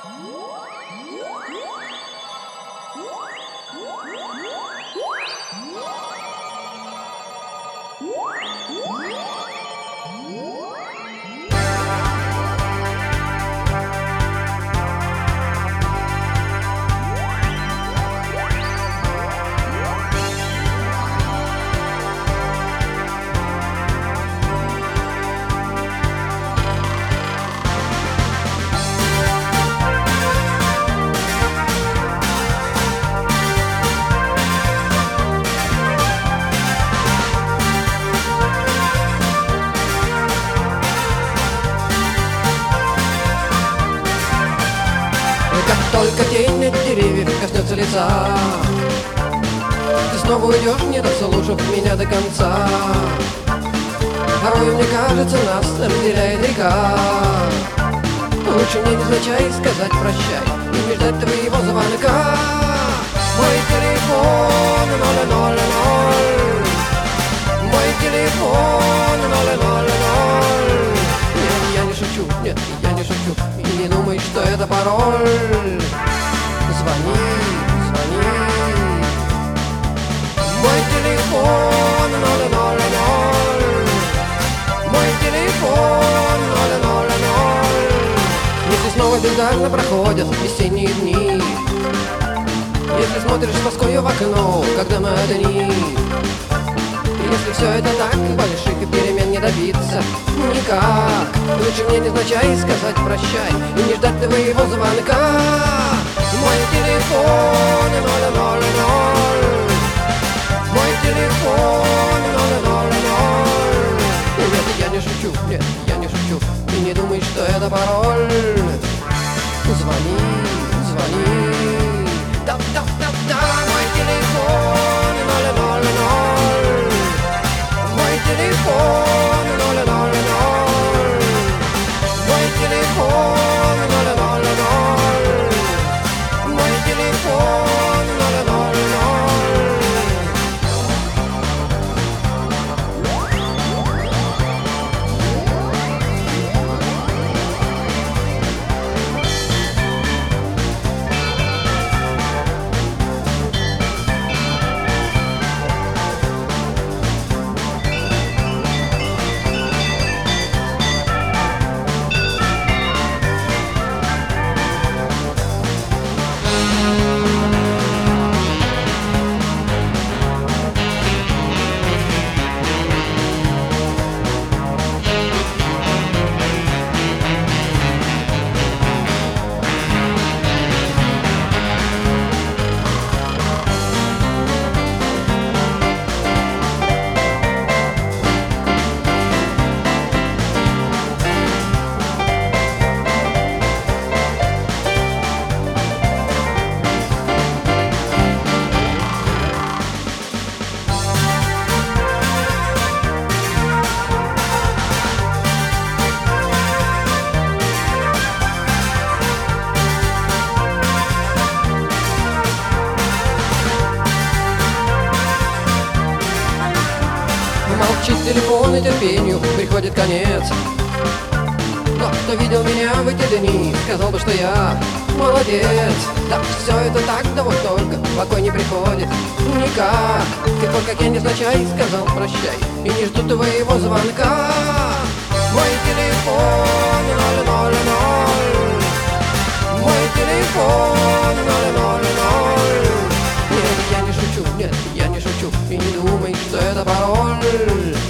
Только тень от деревьев коснется лица, ты снова уйдешь, не дослушав меня до конца. Порой мне кажется, нас разделяет река. Лучше мне невзначай сказать прощай и не ждать твоего звонка. Мой телефон 000, мой телефон 000. Нет, я не шучу, нет, я не шучу, и не думай, что это пароль. Звони, звони. Мой телефон 000, мой телефон 000. Если снова бездарно проходят весенние дни, если смотришь с тоскою в окно, когда мы одни, если все это так, больших перемен не добиться никак. Лучше мне невзначай сказать прощай и не ждать твоего звонка. Мой телефон 000, мой телефон 000. Нет, я не шучу, нет, я не шучу, и не думай, что это пароль. Звони, звони. Да-да-да-да, мой телефон 000, мой телефон 000, мой телефон 000, мой телефон 000. Молчит телефон, и терпению приходит конец. Тот, кто видел меня в эти дни, сказал бы, что я молодец. Да, все это так, да вот только покой не приходит никак. Ты вот как я невзначай сказал прощай и не жду твоего звонка. Мой телефон 000, мой телефон 000. Нет, я не шучу, нет, я не шучу, и не думай, что это пароль.